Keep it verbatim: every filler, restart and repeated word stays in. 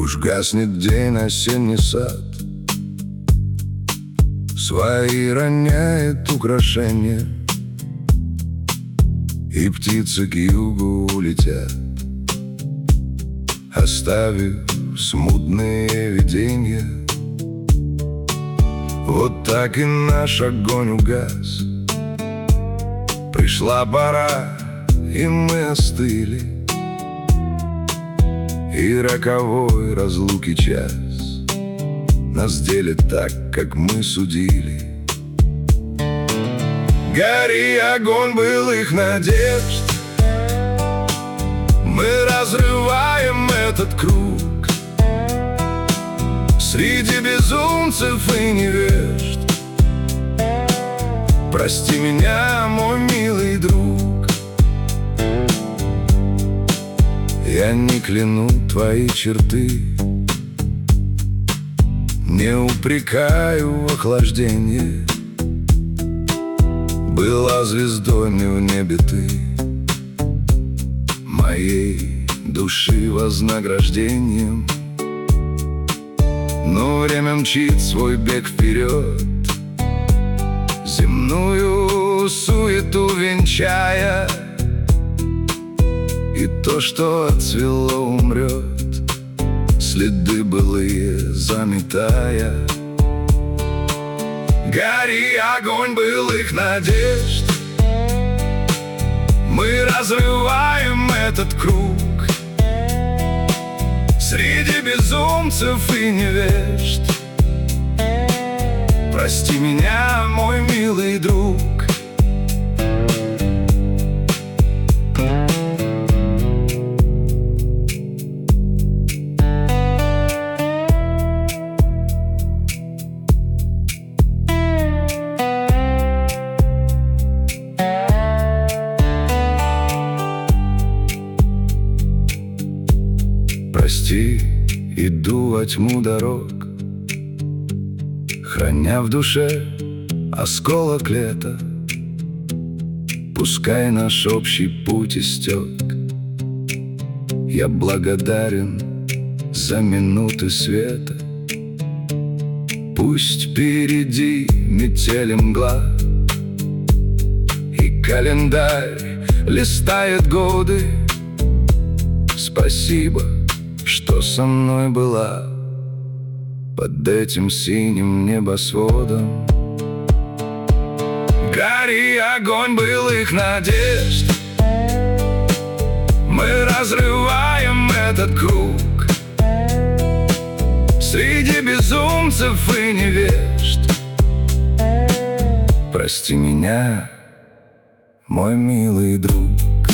Уж гаснет день, осенний сад свои роняет украшения, и птицы к югу улетят, оставив смутные видения. Вот так и наш огонь угас. Пришла пора, и мы остыли, и роковой разлуки час нас делит так, как мы судили. Гори, огонь былых надежд, мы разрываем этот круг среди безумцев и невежд. Прости меня, мой милый друг, я не кляну твои черты, не упрекаю в охлаждении. Была звездой мне в небе ты, моей души вознаграждением. Но время мчит свой бег вперед, земную суету венчая, и то, что отцвело, умрет, следы былые заметая. Гори, огонь былых надежд, мы разрываем этот круг среди безумцев и невежд. Прости меня, мой милый друг. Прости, иду во тьму дорог, храня в душе осколок лета. Пускай наш общий путь истек, я благодарен за минуты света. Пусть впереди метели мгла, и календарь листает годы. Спасибо, что со мной была под этим синим небосводом. Гори, огонь былых надежд, мы разрываем этот круг среди безумцев и невежд. Прости меня, мой милый друг.